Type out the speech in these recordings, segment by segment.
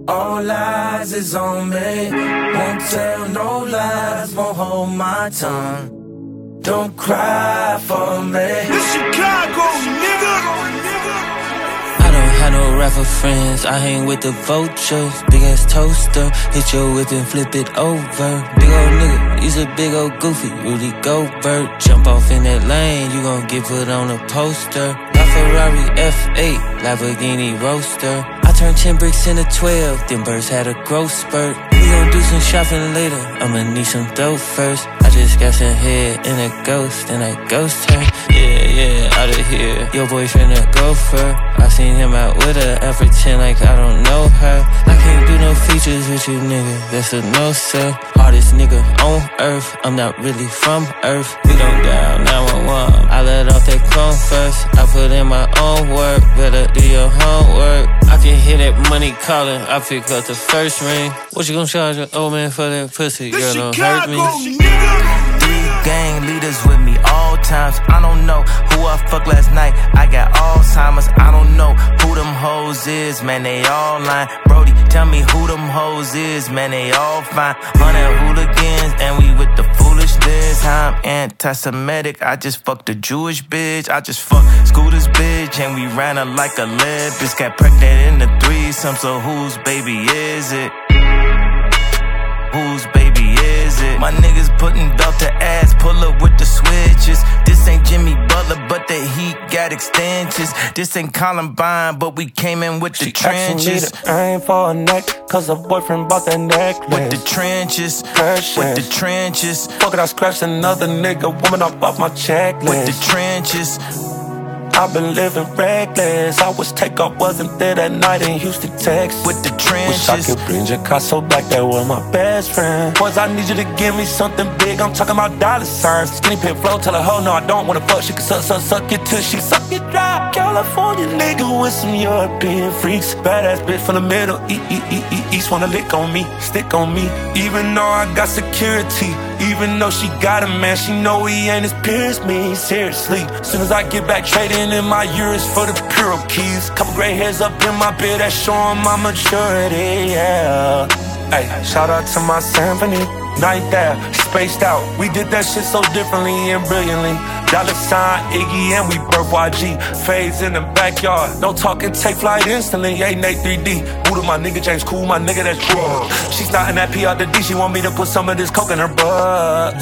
All eyes is on me. Won't tell no lies, won't hold my tongue. Don't cry for me. This Chicago, nigga. I don't have no rapper friends, I hang with the vultures. Big ass toaster, hit your whip and flip it over. Big old nigga, he's a big old goofy, Rudy Gobert. Jump off in that lane, you gon' get put on a poster. My Ferrari F8, Lamborghini Roadster. I turned 10 bricks into 12, them birds had a growth spurt. We gon' do some shopping later, I'ma need some dough first. I just got some head in a ghost, and that ghost her. Yeah, out of here. Your boyfriend a gopher. I seen him out with her, I pretend like I don't know her. I can't do no features with you, nigga, that's a no, sir. Hardest nigga on earth, I'm not really from earth. We gon' dial 911, I let off that chrome first. I put in my own work, better do your homework. I can hear that money calling, I pick up the first ring. What you gon' charge an old man for that pussy? Girl, don't hurt me. Three gang leaders with me all times. I don't know who I fucked last night. I got Alzheimer's. I don't know who them hoes is. Man, they all lying. Brody, tell me who them hoes is. Man, they all fine. 100 hooligans and we with the foolishness. I'm anti-Semitic. I just fucked a Jewish bitch. I just fucked Scooter's bitch and we ran her like a lead. Bitch got pregnant in the threesome. So whose baby is it? Whose baby is it? My niggas putting belt to ass, pull up with the switches. This ain't Jimmy Butler, but the heat got extensions. This ain't Columbine, but we came in with the trenches. I ain't for a neck, cause her boyfriend bought that necklace. With the trenches, with the trenches. Fuck it, I scratched another nigga, woman up off my checklist. With the trenches. I've been living reckless. I was take off, wasn't there that night in Houston, Texas. With the trenches. Wish I could bring Picasso back, that was my best friend. Boys, I need you to give me something big, I'm talking about dollar signs. Skinny pit flow, tell her, ho, no, I don't wanna fuck. She can suck it till she suck it dry. California nigga with some European freaks. Badass bitch from the middle, east wanna lick on me, stick on me. Even though I got security, even though she got a man, she know he ain't as pure as me, seriously. Soon as I get back trading in my euros for the Puro keys. Couple gray hairs up in my beard, that's showing my maturity, yeah. Hey, shout out to my symphony. Night there, spaced out. We did that shit so differently and brilliantly. Dollar sign, Iggy, and we birth YG. Fades in the backyard. No talking, take flight instantly. Hey, Nate 3D. Buddha, my nigga, James Cool, my nigga, that's drug. She's starting that P out the D. She want me to put some of this coke in her butt.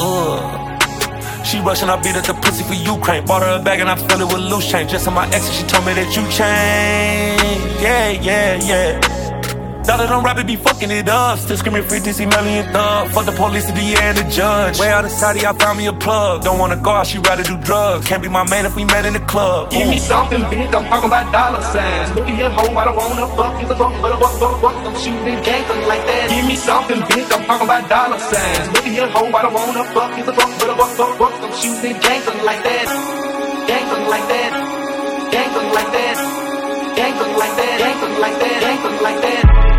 She rushing, I beat up the pussy for Ukraine. Bought her a bag and I filled it with loose change. Just on my ex and she told me that you changed. Yeah. Dollar don't rap it, be fucking it up. Still screaming free DC million thug. Fuck the police, the DA and the judge. Way out of Saudi, I found me a plug. Don't wanna go out, she rather do drugs. Can't be my man if we met in the club. Give me something big, I'm talking about dollar signs. Look at your hoe, I don't wanna fuck. It's a fuck, I'm shooting gangsters like that. Give me something big, I'm talking about dollar signs. Look at your hoe, I don't wanna fuck. It's a fuck, I'm shooting gangsters like that. Gangsters like that. Gangsters like that. Gangsters like that. Gangsters like that. Gangsters like that.